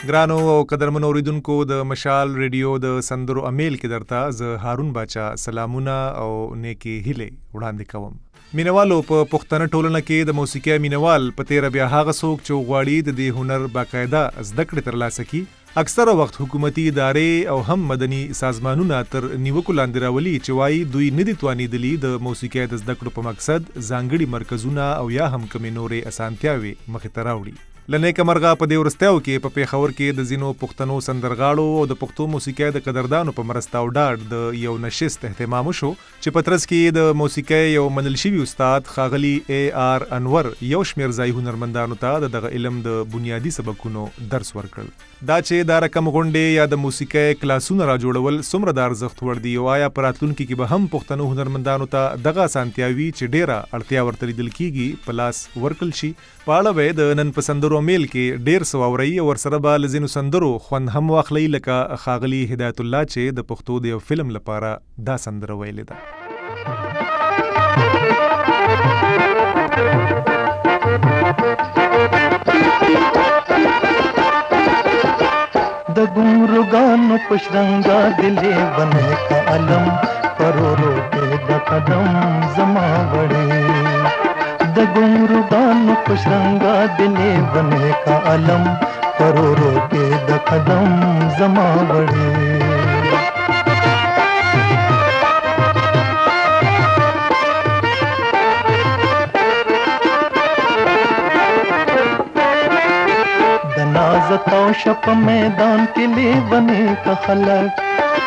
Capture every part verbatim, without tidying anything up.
ګرانو او قدرمنو اوریدونکو د مشال ریډیو د سندرو امیل کې درته زه هارون باچا سلامونه او نیکی هیله وړاندې کوم. مینوالو په پښتنه ټولنه کې د موسیقي مینوال په تیر بیا هغه څوک چې غواړي د دې هنر باقاعده زده کړې ترلاسه کړي اکثره وخت حکومتي ادارې او هم مدني سازمانونه تر نیوکو لاندې راولي چې وایي دوی نه دي توانېدلي د موسیقي د زده کړو په مقصد ځانګړي مرکزونه او یا هم کمې نورې اسانتیاوې مخې ته راوړي. لنیکه مرغه په دې ورستیاو کې په پیښور کې د ځینو پښتنو سندرغاړو او د پښتو موسیقۍ د قدردانو په مرسته او ډاډ د یو نشست اهتمام وشو چې په ترڅ کې د موسیقۍ یو منل شوي استاد ښاغلي اے آر انور یو شمېر ځایي هنرمندانو ته د دغه علم د بنیادي سبکونو درس ورکړل. دا چې دا رقم غونډې یا د موسیقۍ کلاسونه را جوړول څومره د ارزښت وړ دي او آیا په راتلونکي کې به هم پښتنو هنرمندانو ته دغه اسانتیاوي چې ډیره اړتیا ورته لیدل کیږي په لاس ورکړل شي، په اړه به د نن په سندرو میل کې ډیر څه واورئ او ورسره به له ځینو سندرو خوند هم واخلئ، لکه ښاغلي هدایت الله چې د پښتو د یو فلم لپاره دا سندره ویلې ده. د ګمرګانو پشرنګا دلې بنه کا علم پرورو کې د قدم زما وړي د ګمرګانو پشرنګا دلې بنه کا علم پرورو کې د قدم زما وړي زتاو شپ میدان کې لیونه کا خلق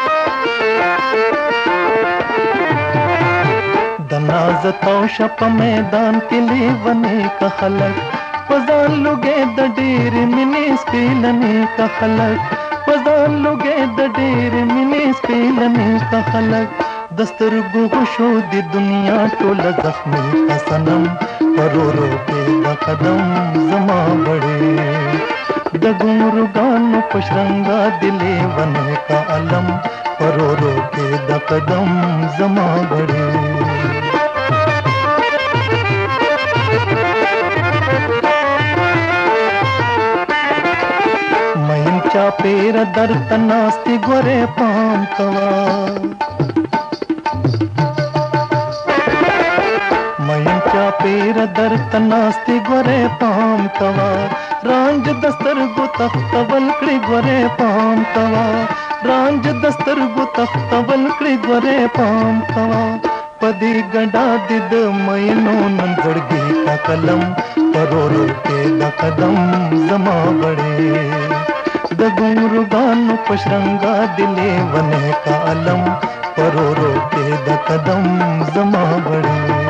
د نازتاو شپ میدان کې لیونه کا خلق پزان لوګې د ډېر مینې سپیلنې کا خلق پزان لوګې د ډېر مینې سپیلنې کا خلق دسترګو شو د دنیا ټول زخمي کا صنم پرورو کې د قدم زما وړي د ګمرګانو پشرنګا دلې ونه کا علم پرورو کې د قدم زما وړي مین چا پیر درد ناستی ګوره پام کوا مین چا پیر درد ناستی ګوره پام کوا رانج دستر گو تختول کړي ګوره پام کوا رانج دستر گو تختول کړي ګوره پام کوا پدې ګډا د مینو نن زړګي کا قلم پرورو کې د قدم زما وړي د ګمرګانو پشرنګا دلې ونه کا علم پرورو کې د قدم زما وړي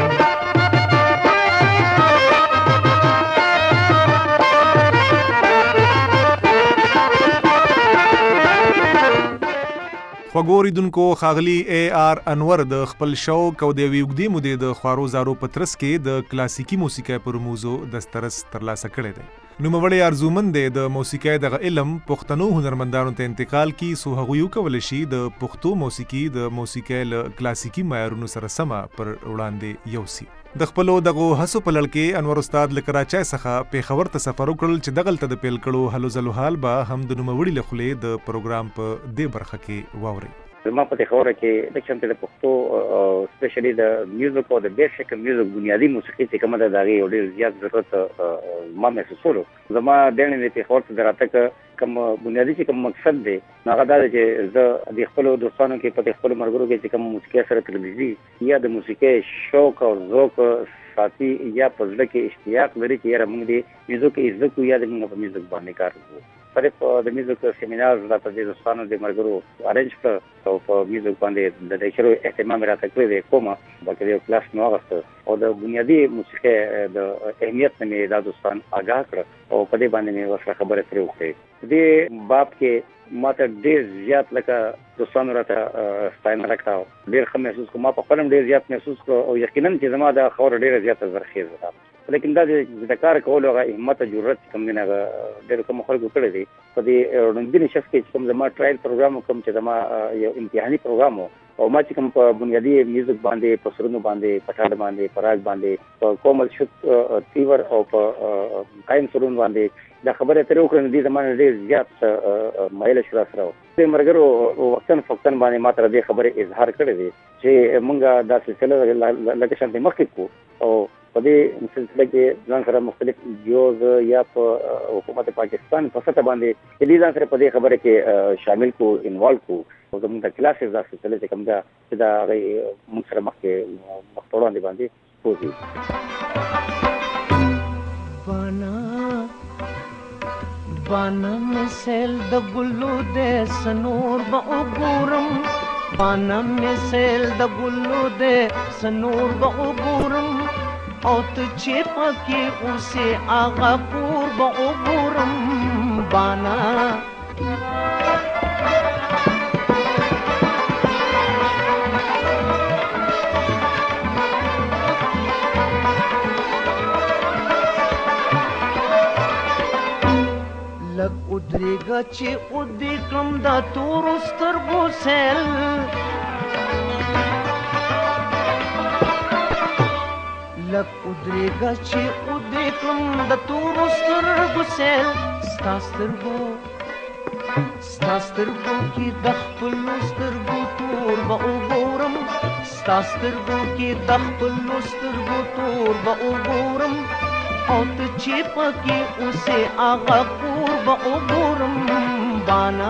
خوږو اوریدونکو، ښاغلي اے آر انور د خپل شوق او د یوې اوږدې مودې د خوارو زارو په ترڅ کې د کلاسیکي موسیقۍ پر موضوع دسترس ترلاسه کړی دی. نوموړی ارزومند دی د موسیقۍ دغه علم پښتنو هنرمندانو ته انتقال کی سو هغوی وکولی شي د پښتو موسیقي د موسیقۍ له کلاسیکي معیارونو سره سمه پر وړاندې یوسي. د خپلو دغو هڅو په لړ کې انور استاد له کراچۍ څخه پیښور ته سفر وکړل چې دغلته د پیل کړو هلو ځلو حال به هم د نوموړي له خولې د پروګرام په دې برخه کې واورئ. زما په پیښور کې د چمته د پښتو سپیشلی د میوزیک او د بیسیک میوزیک بنیادی موسیقي چې کومه ده دغه ډېر زیات ضرورت ما محسوسولو. زما د نن پیښور ته دراته کوم بنیادی چې کوم مقصد دی هغه دا چې زه د خپل دوستانو کې په خپل مرګرو کې چې کوم موسیقي سره تلویزیوني یا د موسیقي شوق او ذوق ساتي یا په ځل کې اشتیاق لري چې یاره موږ د میوزیک عزت کو یا د موږ په میوزیک باندې کار کوو. په د میوزیک سیمینار راته د دوستانو د مرګرو ارینج کړ او په میوزیک باندې د لیکچرو اهتمام راته کړی دی کومه بلکې یو کلاس نو غوښته او د بنیادی موسیقي د اهمیت نه د دوستان آگاه کړ او په دې باندې مې ورسره خبرې پرې وکړې. دې باب کې ماته ډېر زیات لکه دوستانو راته ستاینه راکړه، ډېر ښه محسوس کړم، ما په خپل ډېر زیات محسوس کړ او یقینا چې زما د خبرو ډېره زیاته زرخیزه ده. لیکن دا د کار کولو هغه همت او جرأت کوم دی نه ډېر کوم خلکو کړی دی. په دې وړاندې نشف کې کوم زما ټرایل پروګرام کوم چې زما یو امتحاني پروګرام او ما چې کوم په بنیادی میوزیک باندې په سرونو باندې پټاډ باندې پراج باندې په کومل شت تیور او په قائم سرون باندې دا خبره تر وکړه دې زمانه ډیر زیات مایل شو سره د مرګرو وختن فقطن باندې ماته دې خبره اظهار کړی دی چې مونږه دا سلسله لکه شانتي مخکې کو او په دې سلسله کې ځان سره مختلف جوز یا په حکومت پاکستان په سطح باندې دې ځان سره په دې خبره کې شامل کو انوالو کو او زموږ د کلاسز دا سلسله چې کوم دا چې دا موږ سره مخکې مخ وړاندې باندې پوزي بانا مثل د ګلو د سنور با وګورم بانا مثل د ګلو د سنور با وګورم او ته چې پکې اوسه آغا پور با وګورم بانا لک ادریگا چی ادی کم دا تور سترگو سیل لک ادریگا چی ادی کم دا تور سترگو سیل ستا سترگو ستا سترگو کی دخپلو سترگو تور با اگورم ستا سترگو کی دخپلو سترگو تور با اگورم او ته چې پکې اوسه آغا کور به وګورم بانا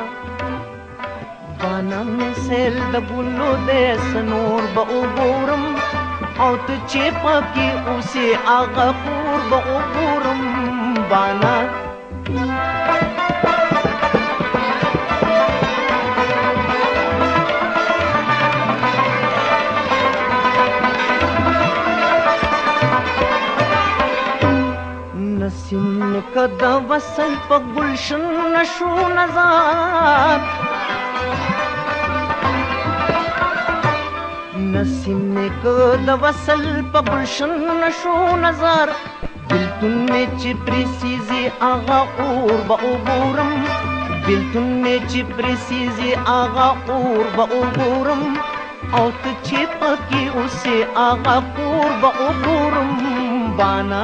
بانا مثل د ګلو د سنور به وګورم او ته چې پکې اوسه آغا کور به وګورم بانا نسیم کدا وصل په گلشن نشو نظر نسیم کدا وصل په گلشن نشو نظر بلتون میں چپری سیزی آغا اور با وګورم بلتون میں چپری سیزی آغا اور با وګورم او ته چې پکې اوسه آغا اور با وګورم بانا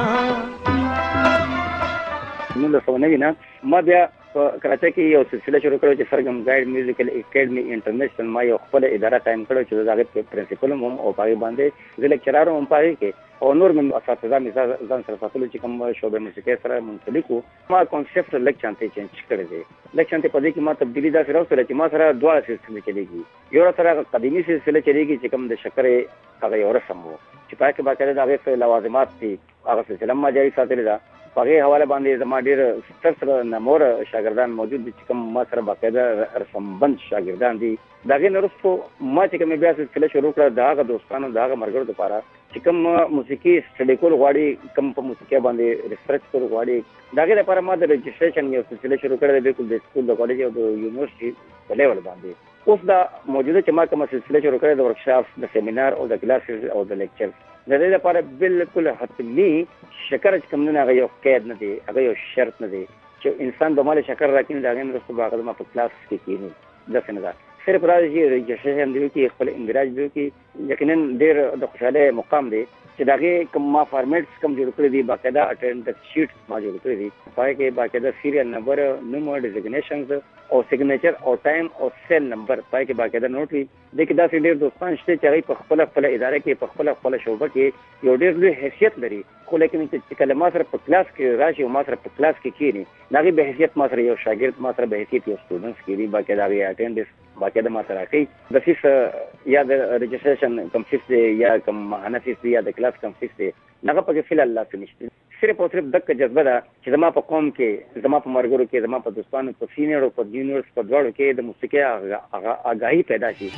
نو له څو نه نه ما بیا په کراچۍ کې یو سلسله شروع کړو چې سرګم ګایډ میوزیکل اکیډمي انټرنیشنل ما یو خپل اداره قائم کړو چې دا غي پرنسپل هم او پای باندې د لیکچرارو هم پای کې او نور مې اساتذه مثال ځان سره ساتلو چې کوم شوبې موسیقي سره منسلک ما کانسپټ لیکچر ته چینج کړی دی لیکچر ته پدې کې ما تبدیلی دا سره سره چې ما سره دوه سلسله چلیږي یو سره قدیمی سلسله چلیږي چې کوم د شکرې هغه یو رسم وو چې پای کې باقاعده د هغه لوازمات دي هغه سلسله ما جاری ساتل دا په حواله باندې زما ډیر ستر سره نمور شاګردان موجود دي چې کوم ما سره باقاعده رسمبند شاګردان دي داغه نورستو ما چې کوم بیا سلسله شروع کړه داغه دوستانو داغه مرګرو لپاره چې کوم موسیقي سټډي کول غواړي کوم په موسیقي باندې ریسرچ کول غواړي داغه لپاره ما د رجسټریشن یو سلسله شروع کړه بالکل د سکول د کالج او د یونیورسيټي په لیول باندې اوس دا موجوده چې ما کوم سلسله شروع کړه د ورکشاپ د سیمینار او د کلاسز او د لیکچر د دې لپاره بالکل حتمی شکر چې کوم نه غيو قید نه دی هغه یو شرط نه دی چې انسان به مال شکر راکیني دا غن رسو باغ ما په کلاس کې کینی د څنګه صرف راځي رجسټریشن دی کې خپل اندراج دی کې یقینا ډیر د خوشاله مقام دی چې داغه کوم ما فارمیټس کوم جوړ کړی دي باقاعده اټینډنس شیټس ما جوړ کړی دي پای کې باقاعده سیریل نمبر نومر ډیزګنیشنز او سیګنیچر او ټایم او سیل نمبر پای کې باقاعده نوٹ وي د کې داسې ډیر دوستان شته چې په خپل خپل اداره کې په خپل خپل شوبه کې یو ډیر لوی حیثیت لري خو لیکن چې کلمه سره په کلاس کې راشي او ما سره په کلاس کې کینی داغه به حیثیت ما سره یو شاګرد ما سره به حیثیت یو سټوډنټس کې باقاعده غي اټینډنس باقاعده ما سره کوي د فیس یا د رجسټریشن کم فیس یا کم معنا فیس یا د کلاس کم فیس هغه په فعل الله کې نشته صرف او صرف دغه جذبه ده چې زما په قوم کې زما په مرګرو کې زما په دوستانو په سینیئر او په جونیئرز په دواړو کې د موسیقي هغه آگاهی پیدا شي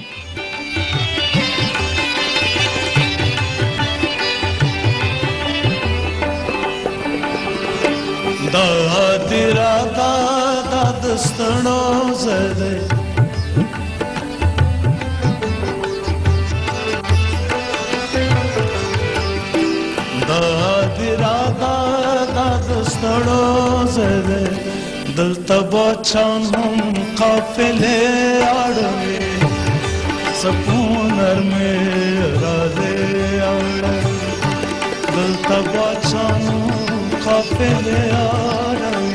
دا دیرا دا دا دستنو زده دا دیرا دا دا دستنو زده دلتا باچان هم قافله آڑوی سکون ارمه راده آڑوی دلتا باچان هم قافله آڑوی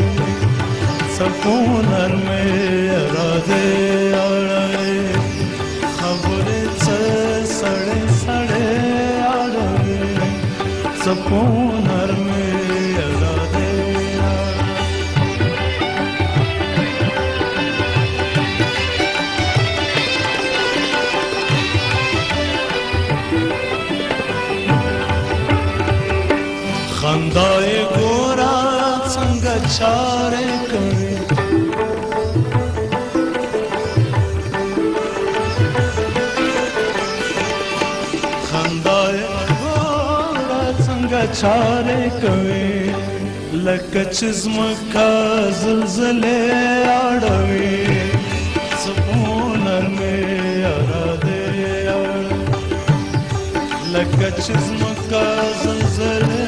سپونر میں اراده اړوي خبره څه سړې سړې اړوي سپونر میں اراده خندای ګورا څنګه چارې کوي خندای ګورا څنګه چارې کوي لکه چې زمکه زلزلې اړوي سپونر مې اراده اړوي لکه چې زمکه زلزلې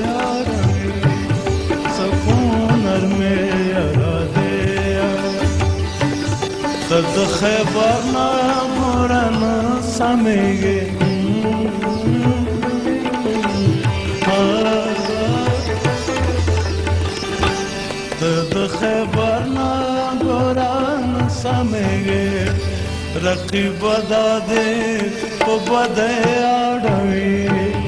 د خیبر نه مورن سمېږي د خیبر نه مورن سمېږي رقیب دادې په بده اړوي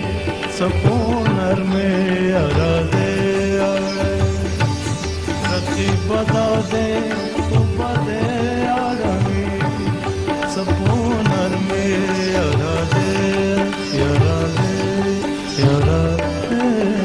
سپونر مې اراده اړوي رقیب دادې په بده سپونر میں اراده اراده اراده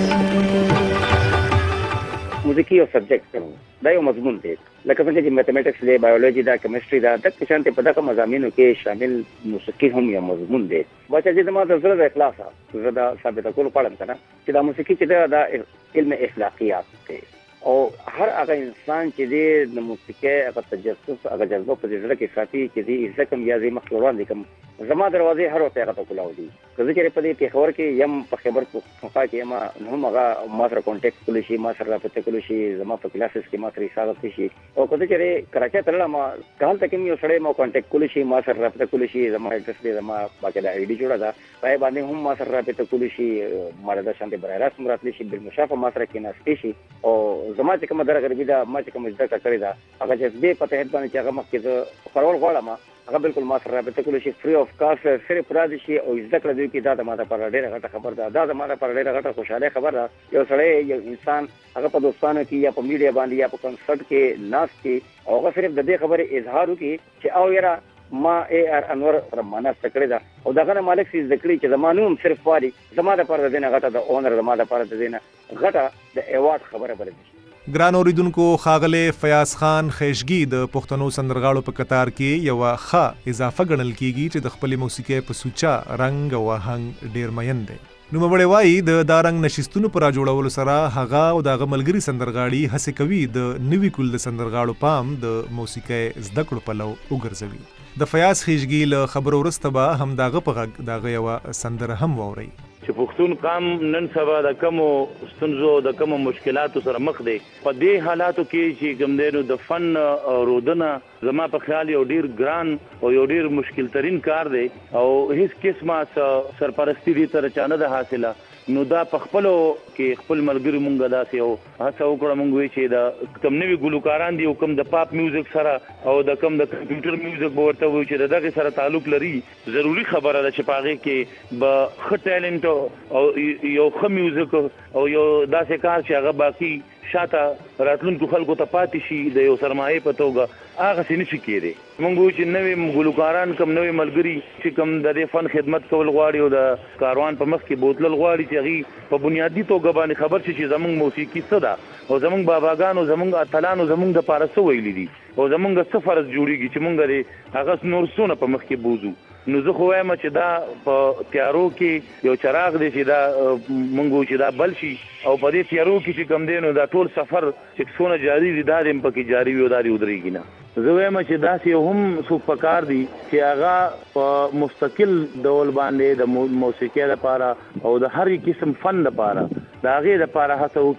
موسیقي او سبجیکټ کوم دا یو مضمون دی لکه څنګه چې میتھمیټکس دی بایولوژي دا کیمستري دا د شانته په دغه مضامینو کې شامل موسیقي هم یو مضمون دی بچا چې زما د زړه د اخلاص زړه د ثابت کول پړم کنه چې دا موسیقي چې دا علم اخلاقیات دی او هر هغه انسان چې د موسیقي هغه تجسس هغه جذبه په ځړه کې ساتي چې دې ځکه یا زې مخ وړاندې کوم زما دروازې هر وخت هغه ته کولاو دي که زه چې په دې پیښور کې یم په خبر پخوا کې یم نو هغه ما سره کانټیکټ کولی شي ما سره راپته کولی شي زما په کلاسز کې ما سره حساب شي او که زه چې کراچۍ ته لاړم کال ته کوم یو سړی ما کانټیکټ کولی شي ما سره راپته کولی شي زما ایډرس دې زما باقاعده آی ډي جوړه ده پای باندې هم ما سره راپته کولی شي مردا شانته برایراس مراتلی شي بالمشافه ما سره کې ناشتي شي او زما چې کوم درګر بي دا ما چې کوم ځکه کړی دا هغه چې دې پته هټ باندې چې هغه مخکې زه خبرول غواړم هغه بالکل ما سره راپته کولی شي فری اف کاسټ صرف راځي شي او ذکر دی کې دا د ماته پر ډېر غټه خبر ده دا د ماته پر ډېر غټه خوشاله خبر ده یو سړی یو انسان هغه په دوستانو کې یا په میډیا باندې یا په کنسرت کې ناس کې او هغه صرف د دې خبره اظهار وکړي چې او یاره ما ای ار انور سره معنا تکړه ده او دغه مالک سي ذکرې چې زمانوم صرف واري زما د پر دینه غټه د اونر زما د پر دینه غټه د ایوارډ خبره بلل ګران اوریدونکو ښاغلی فیاض خان خیشګي د پښتنو سندرغاړو په قطار کې یوه ښه اضافه ګڼل کیږي چې د خپلې موسیقۍ په سوچه رنګ او آهنګ ډېر مین دی نوموړی وایي د دا رنګ نشستونو په راجوړولو سره هغه او د هغه ملګري سندرغاړي هڅې کوي د نوي کول د سندرغاړو پام د موسیقۍ زده کړو پلو وګرځوي د فیاض خیشګي له خبرو وروسته به همدغه په غږ د هغه یوه سندره هم واورئ چې پښتون قام نن سبا د کمو ستونزو د کمو مشکلاتو سره مخ دی په دې حالاتو کې چې کوم دی نو د فن رودنه زما په خیال یو ډیر ګران او یو ډیر مشکل ترین کار دی او هیڅ قسمه سرپرستی دې تر چانه ده حاصله نو دا په خپلو کې خپل ملګري مونږه داسې او هڅه وکړه مونږ وی چې دا کم نوي ګلوکاران دي او کم د پاپ میوزیک سره او د کم د کمپیوټر میوزیک به ورته وي چې دغه سره تعلق لري ضروری خبره ده چې پاغه کې به ښه ټیلنټ او یو ښه میوزیک او یو داسې کار چې هغه باقي شاته راتلونکو خلکو ته پاتې شي د یو سرمایه په توګه هغه څه نشي کېدی مونږ چې نوې ګلوکاران کم نوې ملګري چې کم د دې فن خدمت کول غواړي او د کاروان په مخ کې بوتل غواړي چې هغه په بنیادی توګه باندې خبر شي چې زمونږ موسیقي څه ده او زمونږ باباګانو زمونږ اتلانو زمونږ د پاره څه ویلي دي او زمونږ څه فرض جوړیږي چې مونږ لري هغه نور څونه په مخ کې بوزو نو زه خو وایم چې دا په تیارو کې یو چراغ دی چې دا مونږ چې دا بل شي او په دې تیارو کې چې کم دی نو دا ټول سفر چې څونه جاری دي دا هم پکې جاری وي او دا ودرېږي نه زه وایم چې داسې هم څوک پکار دي چې هغه په مستقل ډول باندې د موسیقۍ لپاره او د هر قسم فن لپاره د هغې لپاره هڅه وکړي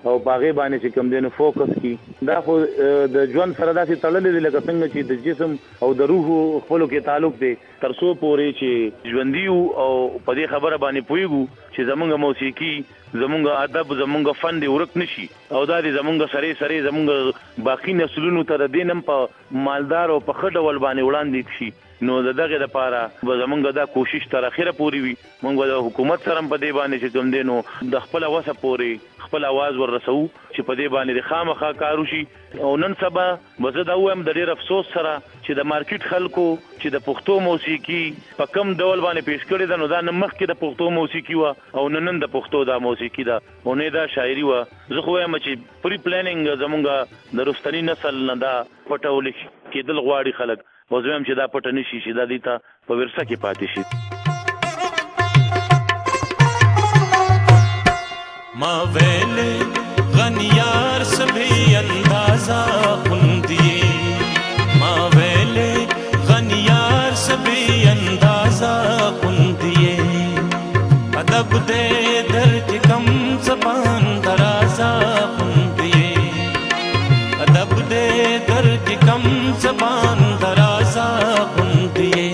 او باغې باندې چې کم دینو فوکس کی. دا خو د ژوند سره داسې تړلې دي لکه څنګه چې د جسم او د روح خپلو کې تعلق دی تر څو پورې چې ژوندي او په دې خبره باندې پوهیږو چې زمونږ موسیقي زمونږ ادب زمونږ فن دی ورک نشي او دا دې زمونږ سره سره زمونږ باقی نسلونو ته د دینم په مالدار او په ښه ډول باندې وړاندې شي. نو دغه د پاره به زمونږ دا کوشش تر اخره پورې وي. مونږ د حکومت سره په دې باندې چې کوم دینو د خپل وسه پورې خپل आवाज ورسو چې په دې باندې خامخا کارو شي. او نن سبا به دا وایم د ډېر افسوس سره چې د مارکیټ خلکو چې د پښتو موسیقي په کم ډول باندې پیش کړي ده نو دا نه مخکې د پښتو موسیقي و او نن د پښتو دا موسیقي ده او نه دا شاعري و. زه خو وایم چې پری پلانینګ زمونږ د رستنی نسل نه دا پټول کېدل غواړي خلک او زه هم چې دا پټ نشي چې دا دې ته په ورثه کې پاتې شي. ما ویلے غنیار سبھی اندازہ خندیے ما ویلے غنیار سبھی اندازہ خندیے ادب دے درد کم زبان درازہ خندیے ادب دے درد کم زبان درازہ خندیے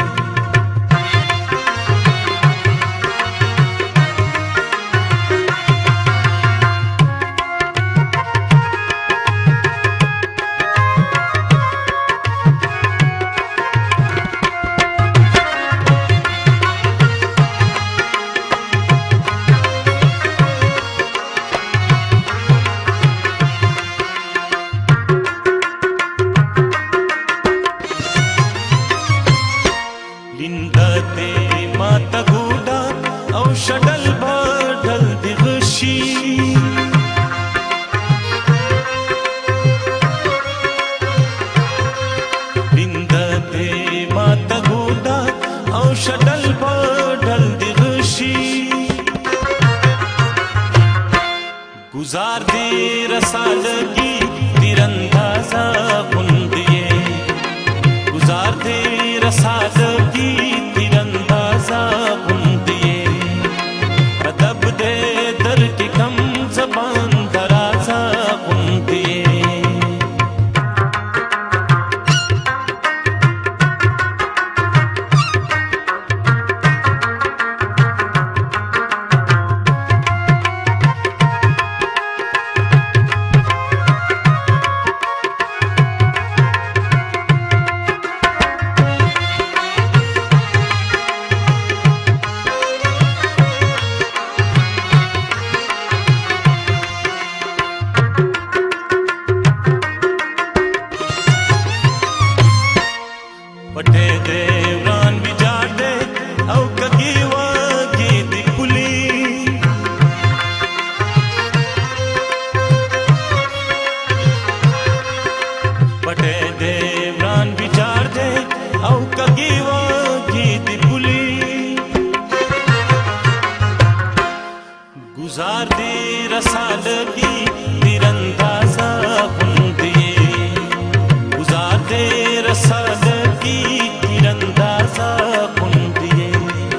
گزار دی رسالگی تیراندازہ خندیے گزار دی رسالگی تیراندازہ خندیے ادب دے درد کم زبان درازہ خندیے گزار دی رسالگی تیراندازہ خندیے گزار دی رسالگی تیراندازہ خندیے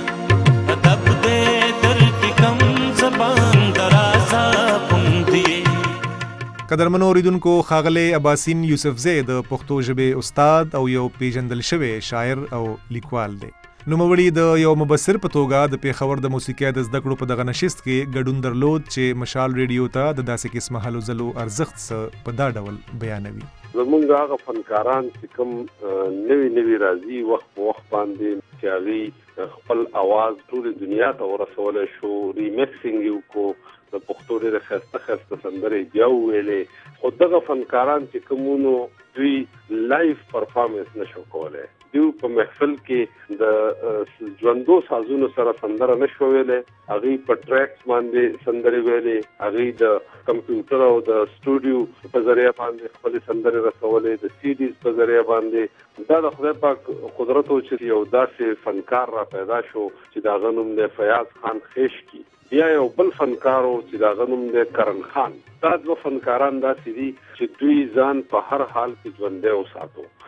ادب دے درد کم زبان درازہ خندیے. قدرمنو اوریدونکو ښاغلی اباسین یوسفزی د پښتو ژبې استاد او یو پیژندل شوی شاعر او لیکوال دی. نوموړي د یو مبصر په توګه د پېښور د موسیقۍ د زده کړو په دغه نشست کې ګډون درلود چې مشال ریډیو ته د داسې قسمه هلو ځلو ارزښت څه په دا ډول بیانوي. زمونږ هغه فنکاران چې کوم نوي نوي راځي وخت په وخت باندې چې هغوی خپل اواز ټولې دنیا ته ورسولی شو ریمیکسینګ یې وکړو د پښتو ډېرې ښایسته ښایسته سندرې بیا وویلې خو دغه فنکاران چې کومونو دوی لایف پرفارمنس نشو کولی دوی په محفل کې د ژوندو سازونو سره سندره نشو ویلی هغوی په ټریکس باندې سندرې ویلې هغوی د کمپیوټر او د سټوډیو په ذریعه باندې خپلې سندرې رسولې د سی ډیز په ذریعه باندې دا د خدای پاک قدرت و چې یو داسې فنکار را پیدا شو چې د هغه نوم دی فیاض خان خیشکی. بیا یو بل فنکار و چې د هغه نوم دی کرن خان. دا دوه فنکاران داسې دي چې دوی ځان په هر حال کې ژوندی وساتو.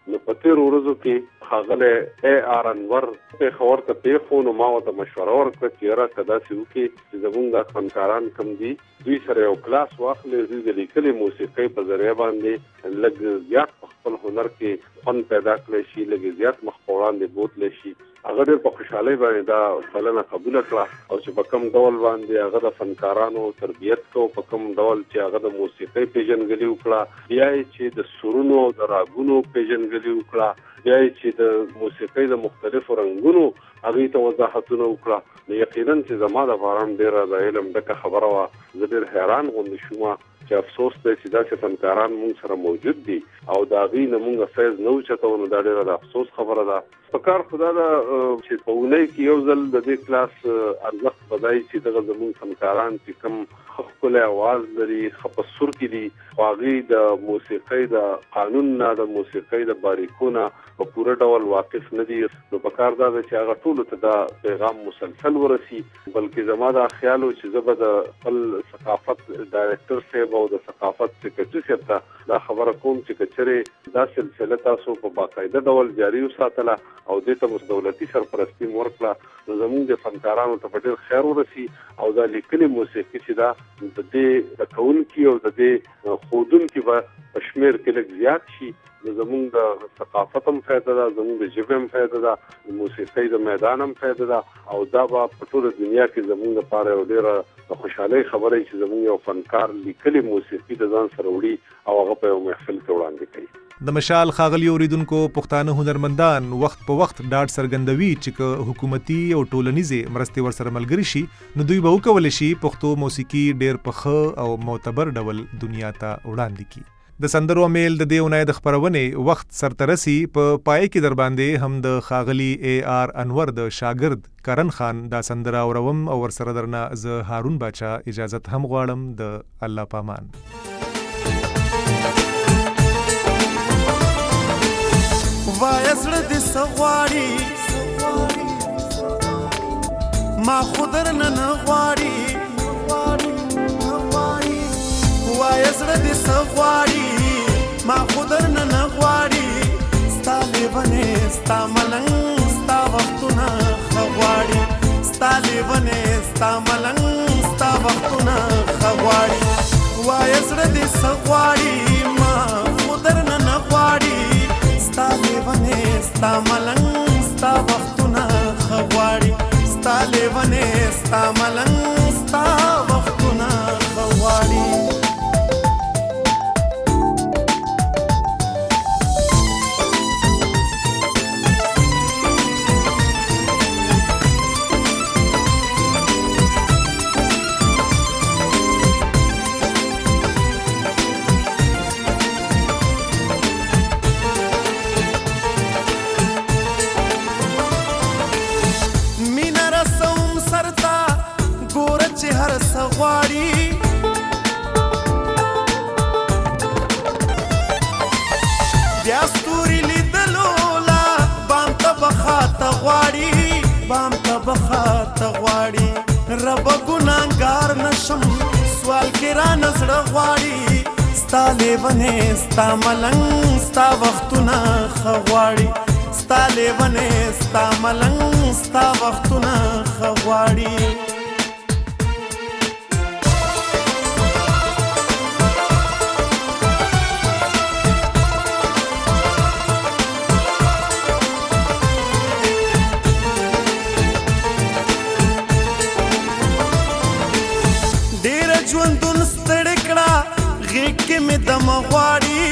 نو په تېرو ورځو کې ښاغلی اے آر انور پېښور ته پرېښو نو ما ورته مشوره ورکړه چې یاره که داسې وکړي چې زموږ دا فنکاران کم دي دوی سره یو کلاس واخلي، دوی د لیکلې موسیقۍ په ذریعه باندې لږ زیات په خپل هنر کې فن پیدا کړی شي، لږ زیات مخ په وړاندې بوتلی شي. هغه ډېر په خوشحالۍ باندې دا بلنه قبوله کړه او چې په کوم ډول باندې هغه د فنکارانو تربیت کو، په کوم ډول چې هغه د موسیقۍ پیژندګلي وکړه، بیا یې چې د سرونو د راګونو پیژندګلي وکړه، بیا یې چې د موسیقۍ د مختلفو رنګونو هغې ته وضاحتونه وکړه. نو یقینا چې زما دپاره هم ډېره د علم ډکه خبره وه. زه ډېر حیران غوندې شوم چې افسوس دی چې داسې فنکاران موږ سره موجود دي او د هغې نه موږ فیض نه اوچتو. نو دا ډېره د افسوس خبره ده. په کار خو دا ده چې په اونۍ کې یو ځل د دې کلاس ارزښت به دا وي چې دغه زموږ فنکاران چې کوم ښه ښکلی اواز لري، ښه په سر کې دي، خو هغې د موسیقۍ د قانون نه، د موسیقۍ د باریکو نه په پوره ډول واقف نه دي. نو په کار دا ده چې هغه ټولو ته دا پیغام مسلسل ورسي. بلکې زما دا خیال و چې زه به د خپل ثقافت ډایرکټر صاحب او د ثقافت سکرټري صاحب ته دا خبره کوم چې که چېرې دا سلسله تاسو په باقاعده ډول جاري وساتله او دې ته دولتي سرپرستي م ورکړه، نو زموږ د فنکارانو ته به ډېر خیر ورسي او دا لیکلې موسیقي چې دا د دې د کوونکي او د دې ښودونکي به په شمېر کې لږ زیات شي. نو زموږ د ثقافت هم فایده ده، زموږ د ژبې هم فایده ده، د موسیقۍ د میدان هم فایده ده او دا به په ټوله دنیا کې زموږ لپاره یو ډېره د خوشحالۍ خبره وي چې زموږ یو فنکار لیکلې موسیقي د ځان سره وړي او هغه په یو محفل کې وړاندې کوي. د مشال ښاغلي اوریدونکو، پښتانه هنرمندان وخت په وخت ډاډ څرګندوي چې که حکومتي او ټولنیزې مرستې ورسره ملګري شي نو دوی به وکولی شي پښتو موسیقي ډېر په ښه او معتبر ډول دنیا ته وړاندې کړي. د سندرو امیل د دې اونۍ د خپرونې وخت سرته رسي. په پای کې در باندې هم د ښاغلي اے آر انور د شاګرد کرن خان دا سندره اورم او ورسره درنه زه هارون باچا اجازت هم غواړم. د الله پامان. وایسړه د سغواړي ما خودر نه غواړي، وایسړه د سغواړي ما خودر نه غواړي، ستا لیونې ستا ملنګ ستا وختونه غواړي، ستا لیونې ستا ملنګ ستا وختونه غواړي، وایسړه د سغواړي ما خودر نه غواړي، ستا لیونې ستا ملنګ ستا وختونه غواړي، ستا لیونې ستا ملنګ ستا وختونه غواړي. رب ګناګار نشم سوال کې را نزړه غواړي، ستا لیونې ستا ملنګ ستا وختونه غواړي، ستا لیونې ستا ملنګ ستا وختونه غواړي. ژوندون ستړی کړه غېږ کې مې دم غواړي،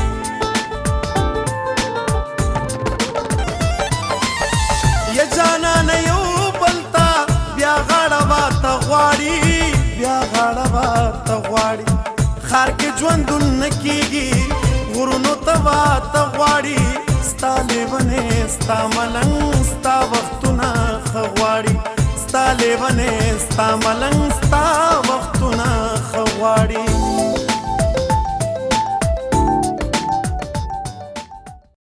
یا جانانه یو بل ته بیا غاړه واته غواړي، بیا غاړه واته غواړي. ښار کې ژوندون نه کېږي غرونو ته واته غواړي، ستا لیونې ستا ملنګ ستا وختونه غواړي، ستا لیونې ستا ملنګ ستا وختونه غواړي.